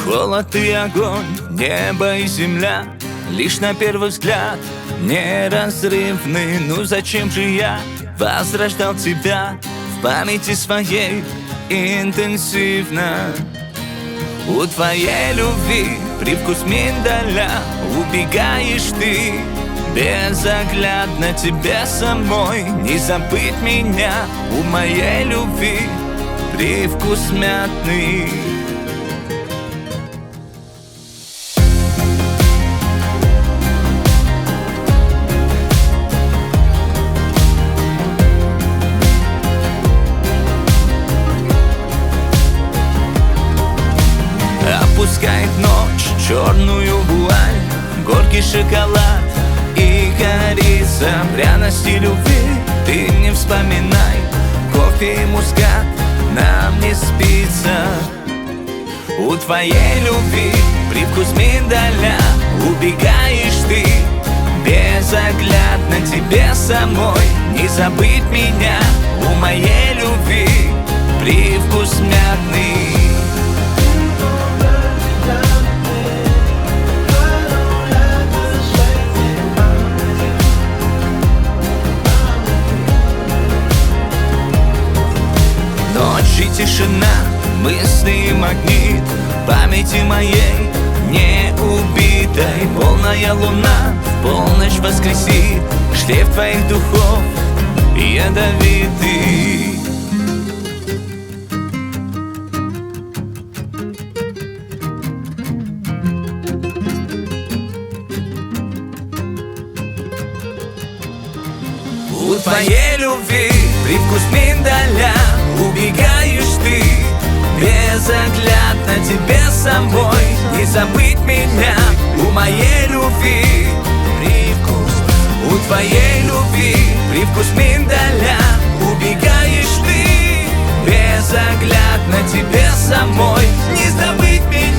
Холод и огонь, небо и земля, лишь на первый взгляд неразрывны. Ну зачем же я возрождал тебя в памяти своей интенсивно? У твоей любви привкус миндаля, убегаешь ты безоглядно, тебе самой не забыть меня. У моей любви привкус мятный. Опускает ночь черную вуаль, горький шоколад и корица, пряности любви ты не вспоминай. Кофе и мускат нам не спится. У твоей любви привкус миндаля, убегаешь ты безоглядно, тебе самой не забыть меня. У моей любви привкус мятный. Ночь и тишина, мысли и магнит памяти моей не убитой. Полная луна в полночь воскресит шлейф твоих духов ядовитый. У твоей любви привкус миндаля, убегаешь ты безоглядно, тебе самой не забыть меня. У моей любви привкус, у твоей любви привкус миндаля, убегаешь ты безоглядно, тебе самой не забыть меня.